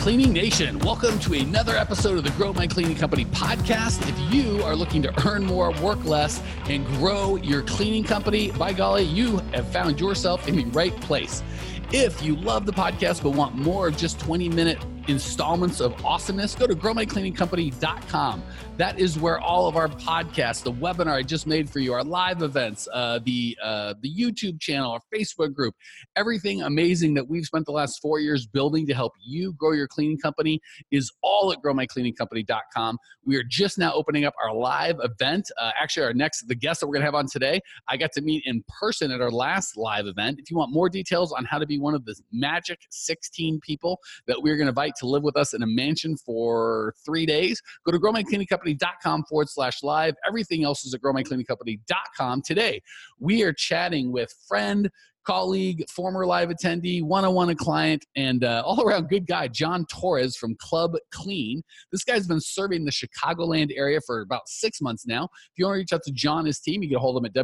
Cleaning Nation, welcome to another episode of the Grow My Cleaning Company podcast. If you are looking to earn more, work less, and grow your cleaning company, by golly, you have found yourself in the right place. If you love the podcast but want more of just 20-minute installments of awesomeness, go to growmycleaningcompany.com. That is where all of our podcasts, the webinar I just made for you, our live events, the YouTube channel, our Facebook group, everything amazing that we've spent the last 4 years building to help you grow your cleaning company is all at growmycleaningcompany.com. We are just now opening up our live event. Actually, the guest that we're going to have on today, I got to meet in person at our last live event. If you want more details on how to be one of the magic 16 people that we're going to invite to live with us in a mansion for 3 days, go to growmycleaningcompany.com/live. Everything else is at growmycleaningcompany.com. Today, we are chatting with friend, colleague, former live attendee, one-on-one client, and all-around good guy, John Torres from Club Clean. This guy's been serving the Chicagoland area for about 6 months now. If you want to reach out to John and his team, you can hold them at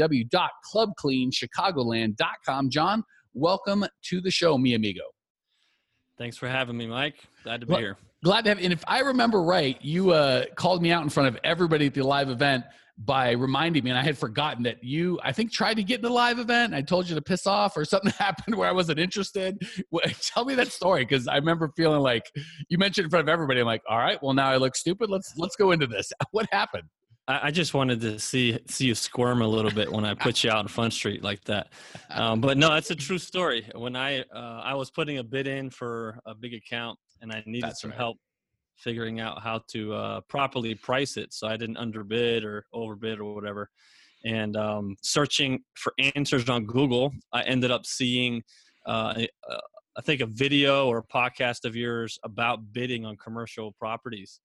www.clubcleanchicagoland.com. John, welcome to the show, mi amigo. Thanks for having me, Mike. Glad to be here. Glad to have you. And if I remember right, you called me out in front of everybody at the live event by reminding me, and I had forgotten that you, I think, tried to get in the live event. And I told you to piss off, or something happened where I wasn't interested. Tell me that story, because I remember feeling like you mentioned in front of everybody. I'm like, all right, well, now I look stupid. Let's go into this. What happened? I just wanted to see you squirm a little bit when I put you out in Front Street like that. But no, that's a true story. When I was putting a bid in for a big account, and I needed some help figuring out how to properly price it, so I didn't underbid or overbid or whatever. And searching for answers on Google, I ended up seeing, I think, a video or a podcast of yours about bidding on commercial properties.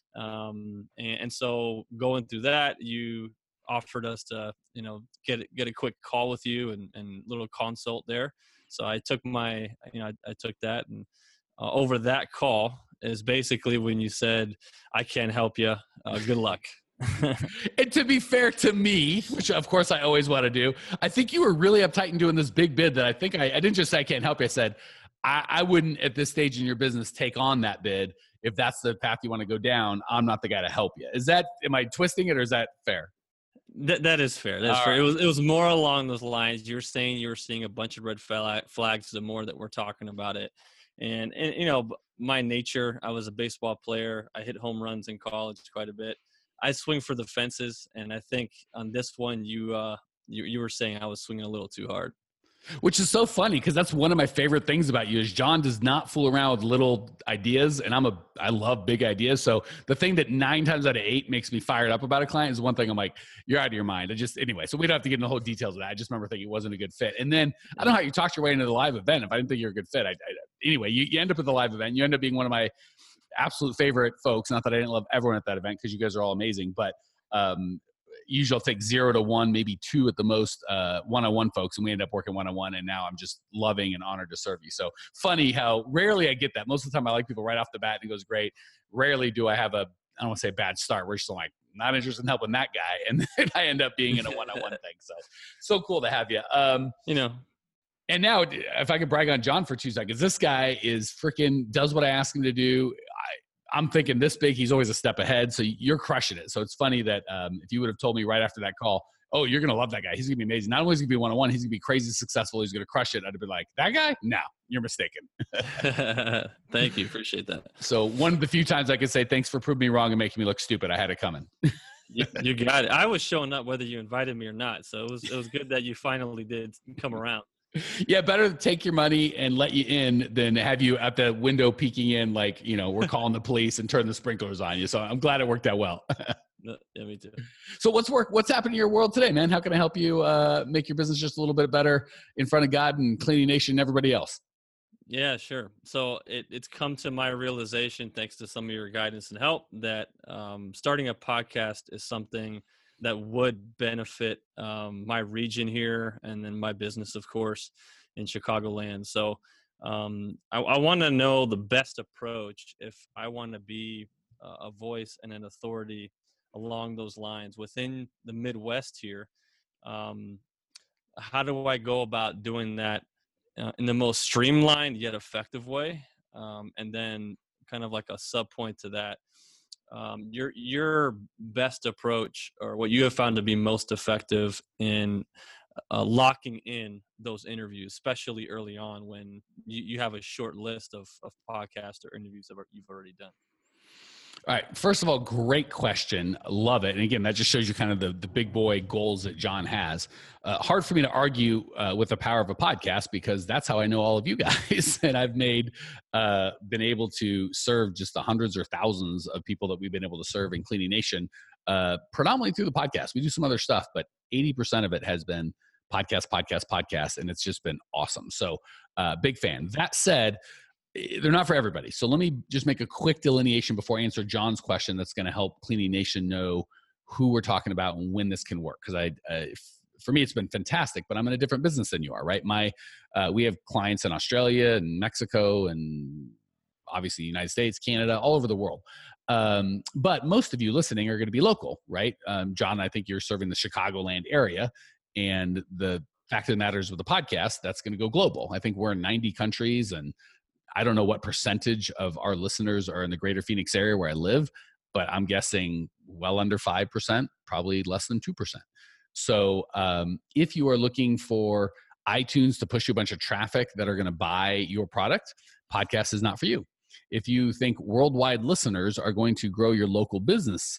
And so going through that, you offered us to, get a quick call with you and little consult there. So I took I took that, and over that call is basically when you said, I can't help you. Good luck. And to be fair to me, which of course I always want to do, I think you were really uptight in doing this big bid that I think I didn't just say I can't help you. I said, I wouldn't at this stage in your business take on that bid. If that's the path you want to go down, I'm not the guy to help you. Am I twisting it, or is that fair? That is fair. That's fair. Right. It was more along those lines. You're saying you were seeing a bunch of red flags the more that we're talking about it. And my nature, I was a baseball player. I hit home runs in college quite a bit. I swing for the fences, and I think on this one, you were saying I was swinging a little too hard. Which is so funny, because that's one of my favorite things about you is John does not fool around with little ideas, and I love big ideas. So the thing that 9 times out of 8 makes me fired up about a client is one thing I'm like, you're out of your mind. Anyway, so we don't have to get into the whole details of that. I just remember thinking it wasn't a good fit. And then I don't know how you talked your way into the live event. If I didn't think you were a good fit, anyway, you end up at the live event. You end up being one of my absolute favorite folks. Not that I didn't love everyone at that event, because you guys are all amazing, but usually I'll take 0 to 1, maybe 2 at the most, one-on-one folks, and we end up working one-on-one, and now I'm just loving and honored to serve you. So funny how rarely I get that. Most of the time I like people right off the bat, and it goes great. Rarely do I have I don't want to say bad start, where you're still like, not interested in helping that guy, and then I end up being in a one-on-one thing. So cool to have you. And now, if I could brag on John for 2 seconds, this guy is freaking does what I ask him to do. I'm thinking this big, he's always a step ahead. So you're crushing it. So it's funny that if you would have told me right after that call, oh, you're going to love that guy, he's going to be amazing. Not only is he going to be one-on-one, he's going to be crazy successful. He's going to crush it. I'd have been like, that guy? No, you're mistaken. Thank you. Appreciate that. So one of the few times I could say, thanks for proving me wrong and making me look stupid. I had it coming. You got it. I was showing up whether you invited me or not. So it was good that you finally did come around. Yeah, better to take your money and let you in than have you at the window peeking in like, we're calling the police and turn the sprinklers on you. So I'm glad it worked out well. Yeah, me too. So what's happening in your world today, man? How can I help you make your business just a little bit better in front of God and Cleaning Nation and everybody else? Yeah, sure. So it's come to my realization, thanks to some of your guidance and help, that starting a podcast is something that would benefit my region here, and then my business, of course, in Chicagoland. So I want to know the best approach if I want to be a voice and an authority along those lines within the Midwest here. How do I go about doing that in the most streamlined yet effective way? And then kind of like a sub point to that, your best approach, or what you have found to be most effective in locking in those interviews, especially early on when you have a short list of podcasts or interviews that you've already done? All right. First of all, great question. Love it. And again, that just shows you kind of the big boy goals that John has. Hard for me to argue with the power of a podcast, because that's how I know all of you guys. And I've been able to serve just the hundreds or thousands of people that we've been able to serve in Cleaning Nation, predominantly through the podcast. We do some other stuff, but 80% of it has been podcast. And it's just been awesome. So big fan. That said, they're not for everybody. So let me just make a quick delineation before I answer John's question that's going to help Cleaning Nation know who we're talking about and when this can work. Because for me, it's been fantastic, but I'm in a different business than you are, right? We have clients in Australia and Mexico and obviously United States, Canada, all over the world. But most of you listening are going to be local, right? John, I think you're serving the Chicagoland area. And the fact of the matter is, with the podcast, that's going to go global. I think we're in 90 countries, and I don't know what percentage of our listeners are in the greater Phoenix area where I live, but I'm guessing well under 5%, probably less than 2%. So if you are looking for iTunes to push you a bunch of traffic that are going to buy your product, podcast is not for you. If you think worldwide listeners are going to grow your local business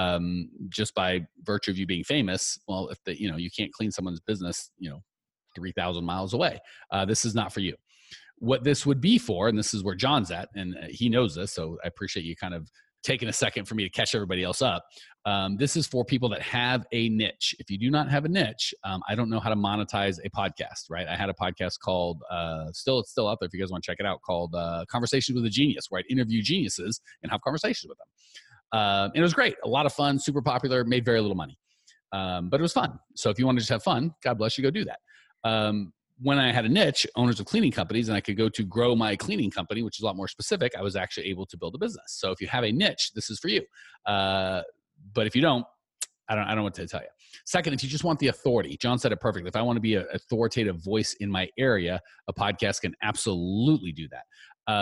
just by virtue of you being famous, well, if you can't clean someone's business, 3,000 miles away, this is not for you. What this would be for, and this is where John's at, and he knows this, so I appreciate you kind of taking a second for me to catch everybody else up. This is for people that have a niche. If you do not have a niche, I don't know how to monetize a podcast, right? I had a podcast called, it's still out there if you guys want to check it out, called Conversations with a Genius, where I'd interview geniuses and have conversations with them. And it was great, a lot of fun, super popular, made very little money. But it was fun. So if you want to just have fun, God bless you, go do that. When I had a niche, owners of cleaning companies, and I could go to grow my cleaning company, which is a lot more specific, I was actually able to build a business. So if you have a niche, this is for you. But if you don't, I don't know what to tell you. Second, if you just want the authority, John said it perfectly. If I want to be an authoritative voice in my area, a podcast can absolutely do that.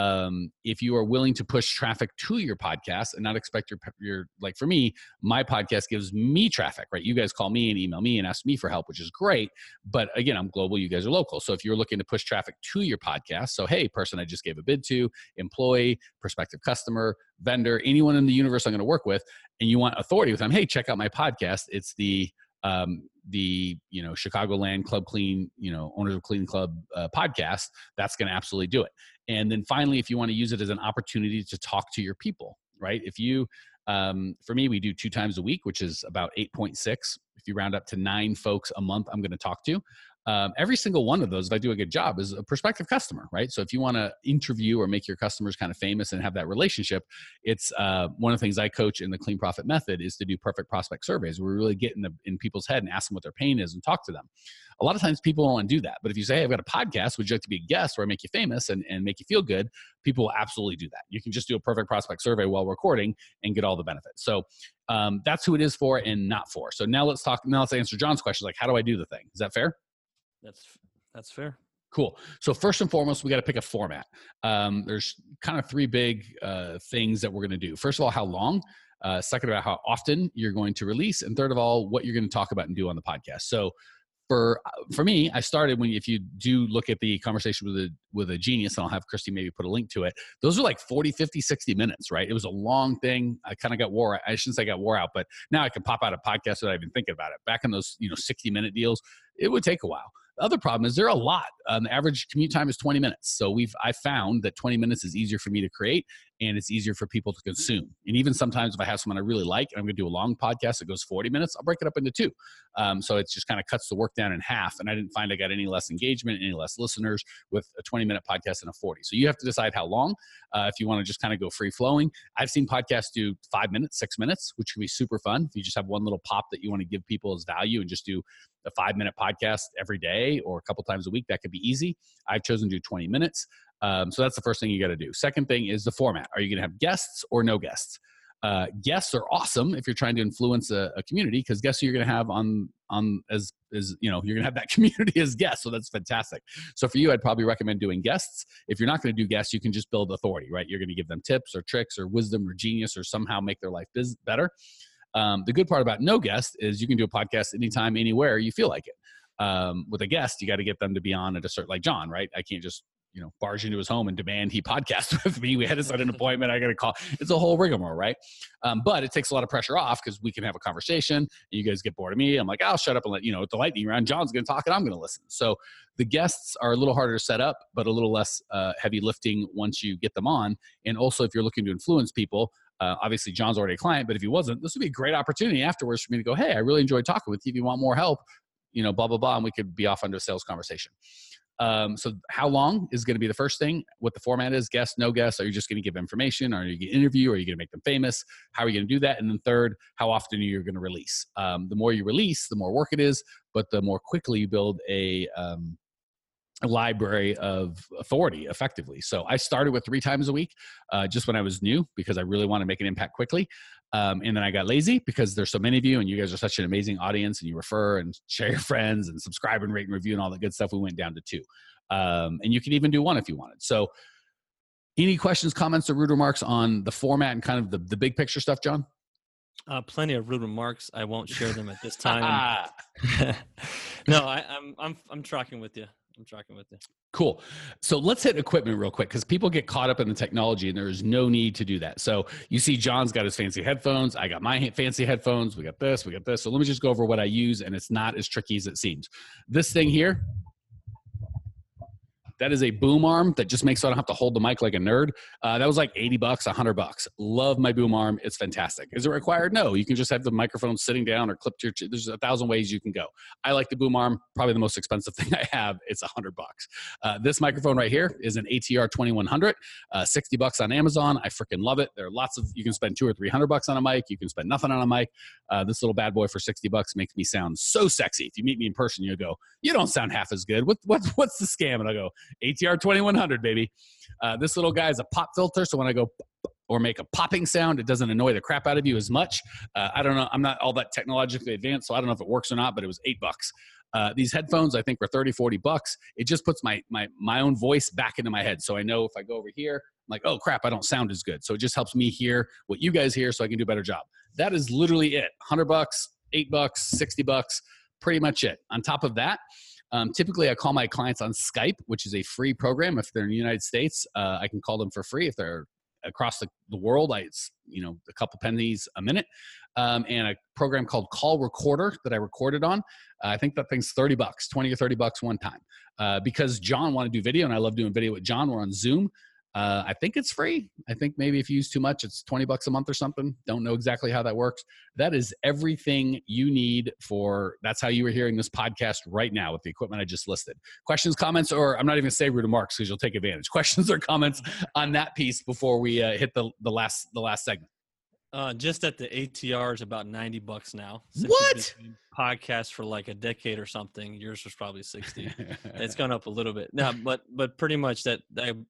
If you are willing to push traffic to your podcast and not expect your like, for me, my podcast gives me traffic, right? You guys call me and email me and ask me for help, which is great. But again, I'm global. You guys are local. So if you're looking to push traffic to your podcast, so, hey, person I just gave a bid to, employee, prospective customer, vendor, anyone in the universe I'm going to work with, and you want authority with them, hey, check out my podcast. It's the Chicagoland Club Clean, Owners of Clean Club podcast. That's going to absolutely do it. And then finally, if you want to use it as an opportunity to talk to your people, right? If you, for me, we do 2 times a week, which is about 8.6. If you round up to 9 folks a month, I'm going to talk to. Every single one of those, if I do a good job, is a prospective customer, right? So if you want to interview or make your customers kind of famous and have that relationship, it's one of the things I coach in the Clean Profit Method is to do perfect prospect surveys, where we really get in people's head and ask them what their pain is and talk to them. A lot of times people don't want to do that. But if you say, hey, I've got a podcast, would you like to be a guest where I make you famous and make you feel good? People will absolutely do that. You can just do a perfect prospect survey while recording and get all the benefits. So that's who it is for and not for. So now let's answer John's question. Like, how do I do the thing? Is that fair? That's fair. Cool. So first and foremost, we got to pick a format. There's kind of 3 big things that we're going to do. First of all, how long? Second, about how often you're going to release. And third of all, what you're going to talk about and do on the podcast. So for me, I started if you do look at the Conversation with a Genius, and I'll have Christy maybe put a link to it. Those are like 40, 50, 60 minutes, right? It was a long thing. I kind of got wore out. I shouldn't say I got wore out, but now I can pop out a podcast without even thinking about it. Back in those, 60-minute deals, it would take a while. The other problem is there are a lot. The average commute time is 20 minutes. So I found that 20 minutes is easier for me to create, and it's easier for people to consume. And even sometimes if I have someone I really like and I'm going to do a long podcast that goes 40 minutes, I'll break it up into 2. So it just kind of cuts the work down in half. And I didn't find I got any less engagement, any less listeners with a 20-minute podcast than a 40. So you have to decide how long, if you want to just kind of go free flowing. I've seen podcasts do 5 minutes, 6 minutes, which can be super fun. If you just have one little pop that you want to give people as value and just do a 5-minute podcast every day or a couple times a week, that could be easy. I've chosen to do 20 minutes. So that's the first thing you got to do. Second thing is the format. Are you going to have guests or no guests? Guests are awesome if you're trying to influence a community, because guess who you're going to have on on as you're going to have that community as guests. So that's fantastic. So for you, I'd probably recommend doing guests. If you're not going to do guests, you can just build authority, right? You're going to give them tips or tricks or wisdom or genius or somehow make their life better. The good part about no guest is you can do a podcast anytime, anywhere you feel like it. With a guest, you got to get them to be on at a certain, like John, right? I can't just, barge into his home and demand he podcast with me. We had to set an appointment. I got to call. It's a whole rigmarole, right? But it takes a lot of pressure off because we can have a conversation. You guys get bored of me. I'm like, I'll shut up and let, the lightning round, John's going to talk and I'm going to listen. So the guests are a little harder to set up, but a little less heavy lifting once you get them on. And also if you're looking to influence people, obviously John's already a client, but if he wasn't, this would be a great opportunity afterwards for me to go, hey, I really enjoyed talking with you. If you want more help, blah, blah, blah. And we could be off into a sales conversation. So how long is going to be the first thing? What the format is, guest, no guest? Are you just going to give information? Are you going to interview? Are you going to make them famous? How are you going to do that? And then third, how often are you going to release? The more you release, the more work it is, but the more quickly you build a library of authority effectively. So I started with 3 times a week, just when I was new, because I really want to make an impact quickly. And then I got lazy because there's so many of you and you guys are such an amazing audience and you refer and share your friends and subscribe and rate and review and all that good stuff. We went down to 2. And you can even do 1 if you wanted. So any questions, comments, or rude remarks on the format and kind of the big picture stuff, John? Plenty of rude remarks. I won't share them at this time. No, I'm tracking with you. Cool. So let's hit equipment real quick because people get caught up in the technology and there is no need to do that. So you see John's got his fancy headphones. I got my fancy headphones. We got this. So let me just go over what I use, and it's not as tricky as it seems. This thing here, that is a boom arm that just makes so I don't have to hold the mic like a nerd. That was like $80, $100. Love my boom arm. It's fantastic. Is it required? No. You can just have the microphone sitting down or clipped to your there's 1,000 ways you can go. I like the boom arm. Probably the most expensive thing I have. It's $100. This microphone right here is an ATR 2100, $60 on Amazon. I freaking love it. There are lots of, you can spend $200 or $300 on a mic. You can spend nothing on a mic. This little bad boy for $60 makes me sound so sexy. If you meet me in person, you'll go, you don't sound half as good. What's the scam? And I go, ATR 2100, baby. This little guy is a pop filter, so when I go or make a popping sound, it doesn't annoy the crap out of you as much. I don't know. I'm not all that technologically advanced, so I don't know if it works or not, but it was $8. These headphones, I think, were $30, $40. It just puts my own voice back into my head. So I know if I go over here, I'm like, oh, crap, I don't sound as good. So it just helps me hear what you guys hear so I can do a better job. That is literally it. $100, $8, $60, pretty much it. On top of that, typically I call my clients on Skype, which is a free program. If they're in the United States, I can call them for free. If they're across the world, it's a couple pennies a minute. And a program called Call Recorder that I recorded on. I think that thing's $30, $20 or $30 one time. Because John wanted to do video and I love doing video with John. We're on Zoom. I think it's free. I think maybe if you use too much, it's $20 a month or something. Don't know exactly how that works. That is everything you need that's how you were hearing this podcast right now with the equipment I just listed. Questions, comments, or I'm not even going to say rude remarks because you'll take advantage. Questions or comments on that piece before we hit the last segment. Just at the ATR is about $90 now. What? Podcast for like a decade or something. Yours was probably 60. It's gone up a little bit. No, but pretty much that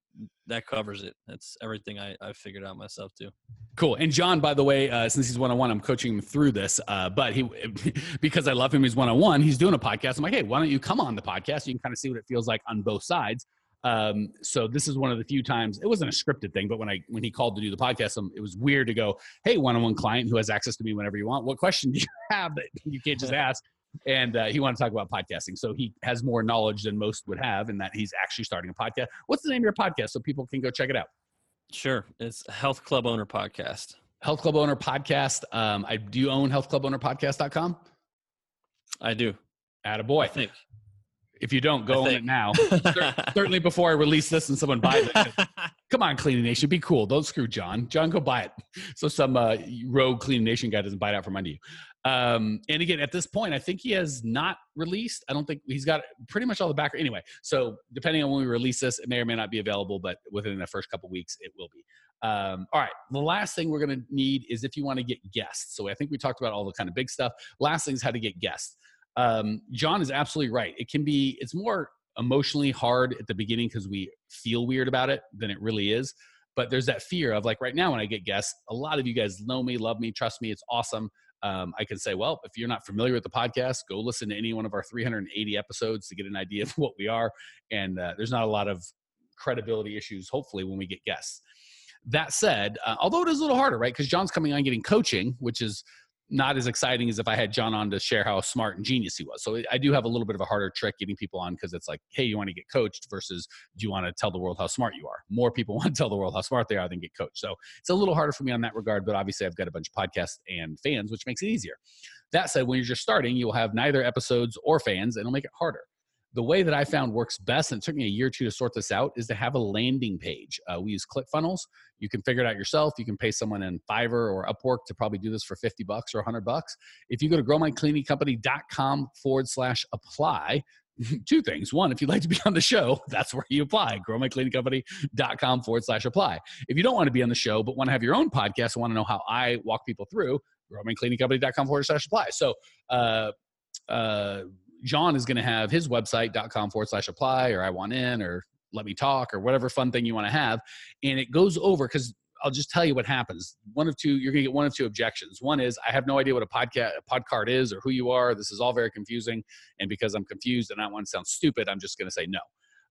covers it. That's everything I figured out myself too. Cool. And John, by the way, since he's one-on-one, I'm coaching him through this. But because I love him, he's one-on-one. He's doing a podcast. I'm like, hey, why don't you come on the podcast? You can kind of see what it feels like on both sides. So this is one of the few times, it wasn't a scripted thing, but when he called to do the podcast, it was weird to go, hey, one-on-one client who has access to me whenever you want. What question do you have that you can't just ask? And he wanted to talk about podcasting. So he has more knowledge than most would have in that he's actually starting a podcast. What's the name of your podcast so people can go check it out? Sure. It's Health Club Owner Podcast. Health Club Owner Podcast. Do you own healthclubownerpodcast.com? I do. Attaboy. I think. If you don't, go on it now. Certainly before I release this and someone buys it. Come on, Cleaning Nation. Be cool. Don't screw John. John, go buy it. So some rogue Cleaning Nation guy doesn't buy it out from under you. And again, at this point, I think he has not released. I don't think he's got pretty much all the background. Anyway, so depending on when we release this, it may or may not be available, but within the first couple of weeks, it will be. All right. The last thing we're going to need is if you want to get guests. So I think we talked about all the kind of big stuff. Last thing is how to get guests. John is absolutely right. It's more emotionally hard at the beginning because we feel weird about it than it really is. But there's that fear of like right now when I get guests, a lot of you guys know me, love me, trust me. It's awesome. I can say, well, if you're not familiar with the podcast, go listen to any one of our 380 episodes to get an idea of what we are. And there's not a lot of credibility issues, hopefully, when we get guests. That said, although it is a little harder, right? Because John's coming on getting coaching, which is not as exciting as if I had John on to share how smart and genius he was. So I do have a little bit of a harder trick getting people on, because it's like, hey, you want to get coached versus do you want to tell the world how smart you are? More people want to tell the world how smart they are than get coached. So it's a little harder for me on that regard, but obviously I've got a bunch of podcasts and fans, which makes it easier. That said, when you're just starting, you'll have neither episodes or fans, and it'll make it harder. The way that I found works best, and it took me a year or two to sort this out, is to have a landing page. We use ClickFunnels. You can figure it out yourself. You can pay someone in Fiverr or Upwork to probably do this for $50 or $100. If you go to growmycleaningcompany.com/apply, two things. One, if you'd like to be on the show, that's where you apply, growmycleaningcompany.com/apply. If you don't want to be on the show, but want to have your own podcast and want to know how I walk people through, growmycleaningcompany.com/apply. So, John is going to have his website.com/apply, or I want in, or let me talk, or whatever fun thing you want to have. And it goes over, because I'll just tell you what happens. One of two, you're going to get one of two objections. One is, I have no idea what a podcast is or who you are. This is all very confusing. And because I'm confused and I don't want to sound stupid, I'm just going to say no.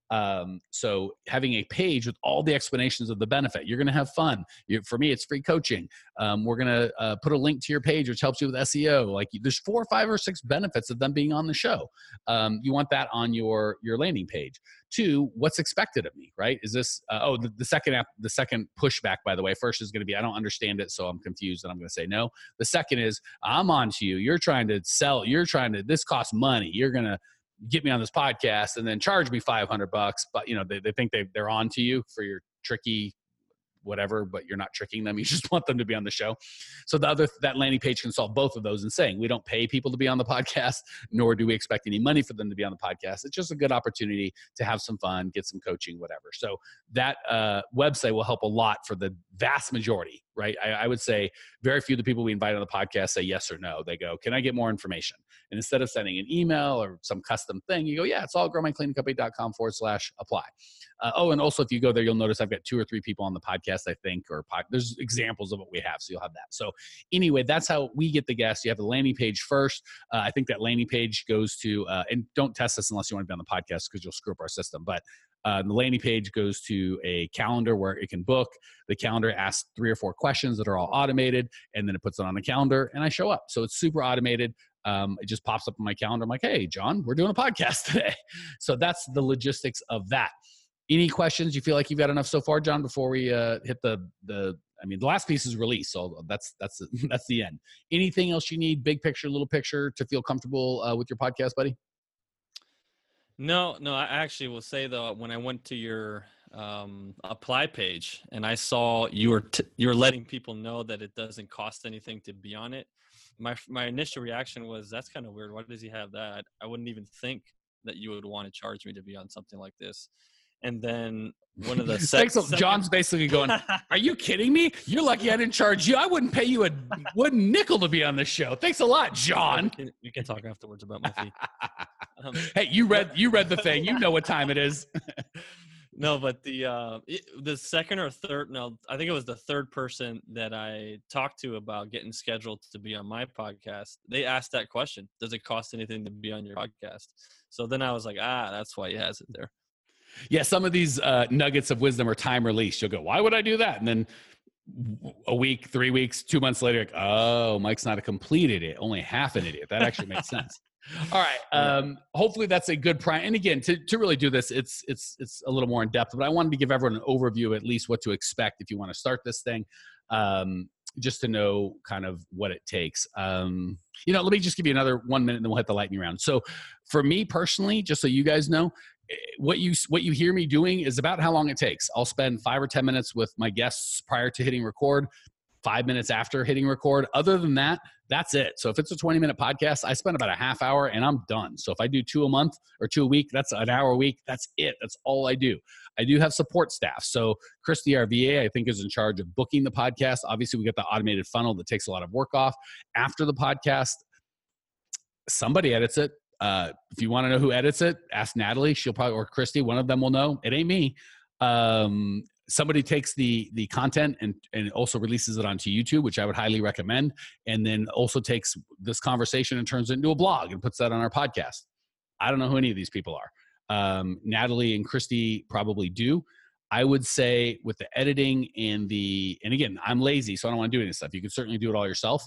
So having a page with all the explanations of the benefit, you're going to have fun. For me, it's free coaching. We're going to put a link to your page, which helps you with SEO. Like, there's 4 or 5 or 6 benefits of them being on the show. You want that on your landing page. 2, what's expected of me, right? Is this, the second pushback, by the way, first is going to be, I don't understand it, so I'm confused, and I'm going to say no. The second is, I'm on to you. You're trying to sell. This costs money. You're going to get me on this podcast and then charge me $500, but they think they're on to you for your tricky whatever, but you're not tricking them. You just want them to be on the show. So that landing page can solve both of those in saying, we don't pay people to be on the podcast, nor do we expect any money for them to be on the podcast. It's just a good opportunity to have some fun, get some coaching, whatever. So that website will help a lot for the vast majority, right? I would say very few of the people we invite on the podcast say yes or no. They go, can I get more information? And instead of sending an email or some custom thing, you go, yeah, it's all growmycleaningcompany.com/apply. And also, if you go there, you'll notice I've got 2 or 3 people on the podcast, I think, there's examples of what we have. So you'll have that. So anyway, that's how we get the guests. You have the landing page first. I think that landing page goes to, and don't test this unless you want to be on the podcast, because you'll screw up our system. But the landing page goes to a calendar where it can book. The calendar asks 3 or 4 questions that are all automated, and then it puts it on the calendar, and I show up. So it's super automated. It just pops up on my calendar. I'm like, hey, John, we're doing a podcast today. So that's the logistics of that. Any questions? You feel like you've got enough so far, John, before we hit the last piece is release. So that's the end. Anything else you need, big picture, little picture, to feel comfortable with your podcast, buddy? No, I actually will say, though, when I went to your apply page and I saw you're letting people know that it doesn't cost anything to be on it, my initial reaction was, that's kind of weird. Why does he have that? I wouldn't even think that you would want to charge me to be on something like this. And then one of the John's basically going, are you kidding me? You're lucky I didn't charge you. I wouldn't pay you a wooden nickel to be on this show. Thanks a lot, John. We can talk afterwards about my fee. Hey, you read the thing. You know what time it is. No, but the second or third, I think it was the third person that I talked to about getting scheduled to be on my podcast. They asked that question: does it cost anything to be on your podcast? So then I was like, that's why he has it there. Yeah, some of these nuggets of wisdom are time released. You'll go, why would I do that? And then a week, 3 weeks, 2 months later, like, oh, Mike's not a complete idiot, only half an idiot. That actually makes sense. All right. Hopefully that's a good prime. And again, to really do this, it's a little more in depth, but I wanted to give everyone an overview, at least what to expect if you want to start this thing, just to know kind of what it takes. Let me just give you another 1 minute and then we'll hit the lightning round. So for me personally, just so you guys know, what you hear me doing is about how long it takes. I'll spend 5 or 10 minutes with my guests prior to hitting record, 5 minutes after hitting record. Other than that, that's it. So if it's a 20-minute podcast, I spend about a half hour and I'm done. So if I do 2 a month or 2 a week, that's an hour a week. That's it. That's all I do. I do have support staff. So Christy, our VA, I think is in charge of booking the podcast. Obviously, we get the automated funnel that takes a lot of work off. After the podcast, somebody edits it. If you want to know who edits it, ask Natalie. She'll probably, or Christy, one of them will know. It ain't me. somebody takes the content and also releases it onto YouTube, which I would highly recommend, and then also takes this conversation and turns it into a blog and puts that on our podcast. I don't know who any of these people are. Natalie and Christy probably do. I would say with the editing and again, I'm lazy, so I don't want to do any of this stuff. You can certainly do it all yourself.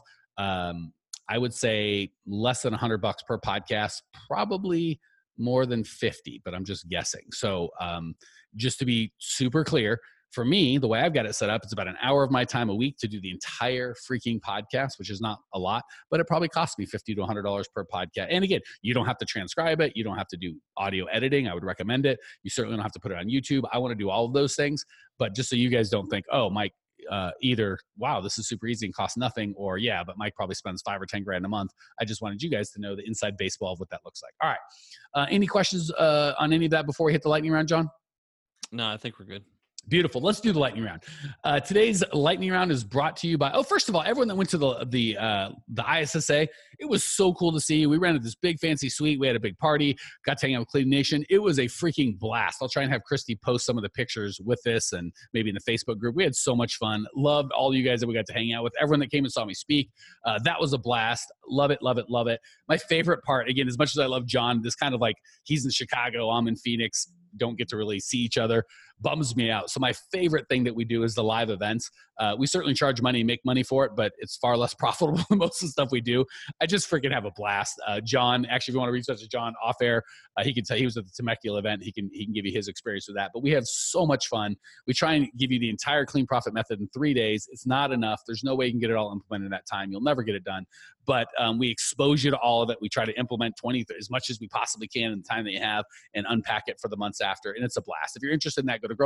I would say less than $100 per podcast, probably more than 50, but I'm just guessing. So just to be super clear, for me, the way I've got it set up, it's about an hour of my time a week to do the entire freaking podcast, which is not a lot, but it probably costs me $50 to $100 per podcast. And again, you don't have to transcribe it. You don't have to do audio editing. I would recommend it. You certainly don't have to put it on YouTube. I want to do all of those things, but just so you guys don't think, oh, Mike, either, wow, this is super easy and costs nothing, or yeah, but Mike probably spends $5 or $10 a month. I just wanted you guys to know the inside baseball of what that looks like. All right. Any questions on any of that before we hit the lightning round, John? No, I think we're good. Beautiful. Let's do the lightning round. Today's lightning round is brought to you by, first of all, everyone that went to the ISSA, it was so cool to see. We rented this big fancy suite. We had a big party, got to hang out with Clean Nation. It was a freaking blast. I'll try and have Christy post some of the pictures with this and maybe in the Facebook group. We had so much fun. Loved all you guys that we got to hang out with. Everyone that came and saw me speak. That was a blast. Love it, love it, love it. My favorite part, again, as much as I love John, this kind of like he's in Chicago, I'm in Phoenix, don't get to really see each other, bums me out. So my favorite thing that we do is the live events. We certainly charge money and make money for it, but it's far less profitable than most of the stuff we do. I just freaking have a blast. John, actually, if you want to reach out to John off air, he can tell he was at the Temecula event. He can give you his experience with that. But we have so much fun. We try and give you the entire Clean Profit method in 3 days. It's not enough. There's no way you can get it all implemented in that time. You'll never get it done. But we expose you to all of it. We try to implement 20 as much as we possibly can in the time that you have and unpack it for the months after. And it's a blast. If you're interested in that, go to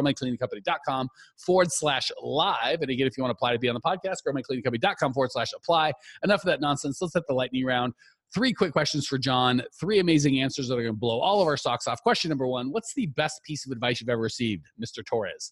growmycleaningcompany.com/live. And again, if you want to apply to be on the podcast, growmycleaningcompany.com/apply. Enough of that nonsense. Let's hit the lightning round. 3 quick questions for John. 3 amazing answers that are going to blow all of our socks off. Question number 1, what's the best piece of advice you've ever received, Mr. Torres?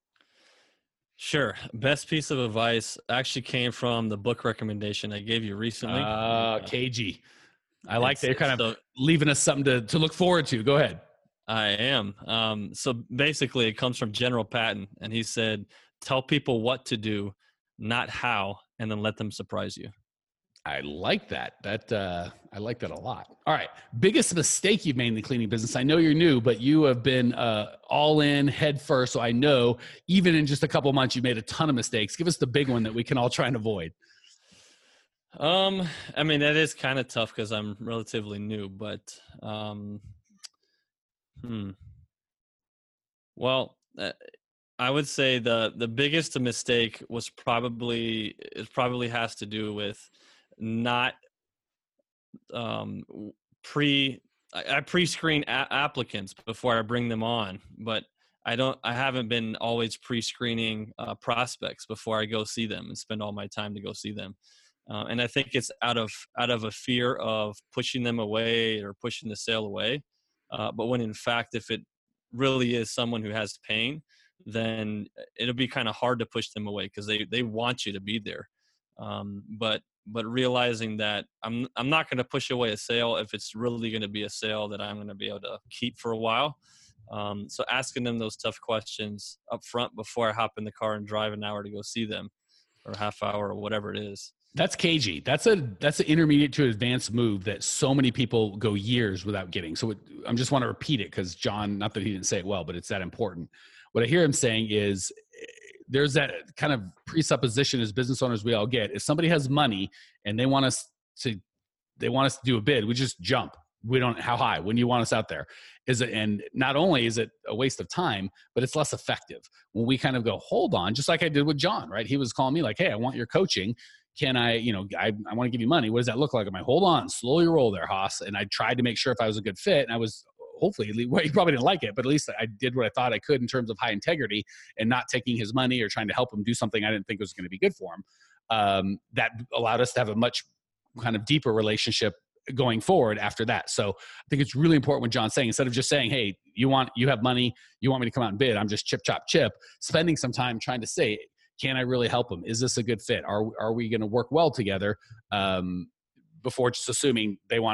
Sure. Best piece of advice actually came from the book recommendation I gave you recently. KG. I like that. You're kind of leaving us something to look forward to. Go ahead. I am. So basically it comes from General Patton, and he said, tell people what to do, not how, and then let them surprise you. I like that. I like that a lot. All right. Biggest mistake you've made in the cleaning business. I know you're new, but you have been all in head first. So I know even in just a couple months, you've made a ton of mistakes. Give us the big one that we can all try and avoid. I mean, that is kind of tough because I'm relatively new, but well, I would say the biggest mistake was probably has to do with not I pre-screen applicants before I bring them on, but I haven't been always pre-screening prospects before I go see them and spend all my time to go see them. And I think it's out of a fear of pushing them away or pushing the sale away. But when in fact, if it really is someone who has pain, then it'll be kind of hard to push them away because they want you to be there. But realizing that I'm not going to push away a sale if it's really going to be a sale that I'm going to be able to keep for a while. So asking them those tough questions up front before I hop in the car and drive an hour to go see them, or a half hour or whatever it is. That's KG. That's an intermediate to advanced move that so many people go years without getting. So I just want to repeat it because John, not that he didn't say it well, but it's that important. What I hear him saying is there's that kind of presupposition as business owners we all get. If somebody has money and they want us to do a bid, we just jump. We don't, how high? When you want us out there? And not only is it a waste of time, but it's less effective. When we kind of go, hold on, just like I did with John, right? He was calling me like, hey, I want your coaching. Can I want to give you money. What does that look like? I'm like, hold on, slowly roll there, Haas. And I tried to make sure if I was a good fit, and I was, hopefully, well, he probably didn't like it, but at least I did what I thought I could in terms of high integrity and not taking his money or trying to help him do something I didn't think was going to be good for him. That allowed us to have a much kind of deeper relationship going forward after that. So I think it's really important what John's saying, instead of just saying, hey, you have money, you want me to come out and bid, I'm just chip, spending some time trying to say, can I really help them? Is this a good fit? Are we going to work well together? Before just assuming they want to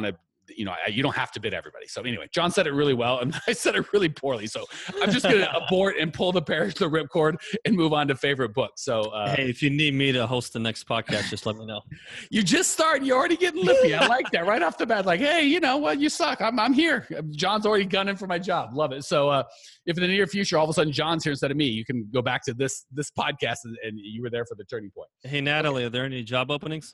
you don't have to bid everybody. So anyway, John said it really well, and I said it really poorly. So I'm just going to abort and pull the ripcord and move on to favorite book. So hey, if you need me to host the next podcast, just let me know. You just started. You're already getting lippy. I like that right off the bat. Like, hey, you know what? You suck. I'm here. John's already gunning for my job. Love it. So if in the near future, all of a sudden John's here instead of me, you can go back to this podcast and you were there for the turning point. Hey, Natalie, are there any job openings?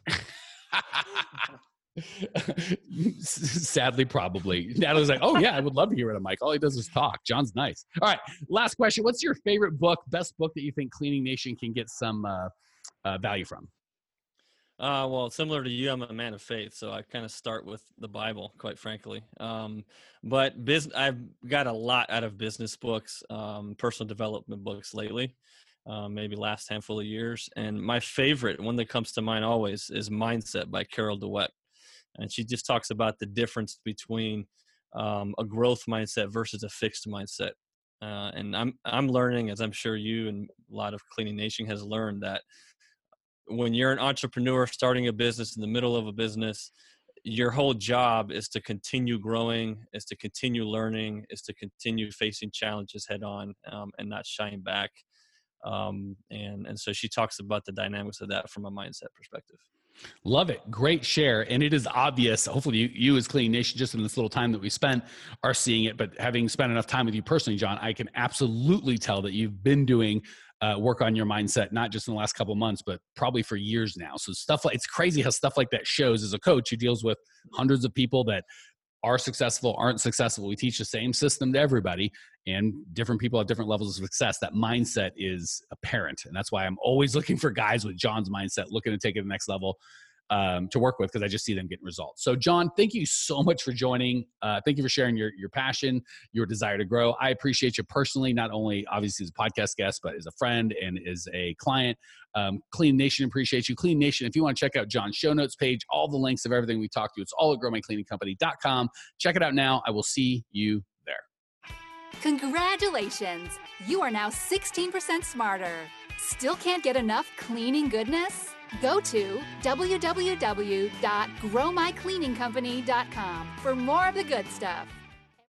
Sadly, probably. Natalie's like, oh yeah, I would love to hear it. I'm like, all he does is talk. John's nice. All right, last question. What's your favorite book, best book that you think Cleaning Nation can get some value from? Well, similar to you, I'm a man of faith, so I kind of start with the Bible, quite frankly. But I've got a lot out of business books, personal development books lately, maybe last handful of years. And my favorite, one that comes to mind always, is Mindset by Carol Dweck. And she just talks about the difference between a growth mindset versus a fixed mindset. And I'm learning, as I'm sure you and a lot of Cleaning Nation has learned, that when you're an entrepreneur starting a business in the middle of a business, your whole job is to continue growing, is to continue learning, is to continue facing challenges head on, and not shying back. And so she talks about the dynamics of that from a mindset perspective. Love it. Great share. And it is obvious, hopefully you as Cleaning Nation, just in this little time that we spent, are seeing it. But having spent enough time with you personally, John, I can absolutely tell that you've been doing work on your mindset, not just in the last couple of months, but probably for years now. So it's crazy how stuff like that shows. As a coach who deals with hundreds of people that are successful, aren't successful, we teach the same system to everybody, and different people have different levels of success. That mindset is apparent. And that's why I'm always looking for guys with John's mindset, looking to take it to the next level to work with, because I just see them getting results. So John, thank you so much for joining. Thank you for sharing your passion, your desire to grow. I appreciate you personally, not only obviously as a podcast guest, but as a friend and as a client. Clean Nation appreciates you. Clean Nation, if you want to check out John's show notes page, all the links of everything we talked to, it's all at growmycleaningcompany.com. Check it out now. I will see you there. Congratulations! You are now 16% smarter. Still can't get enough cleaning goodness? Go to www.growmycleaningcompany.com for more of the good stuff.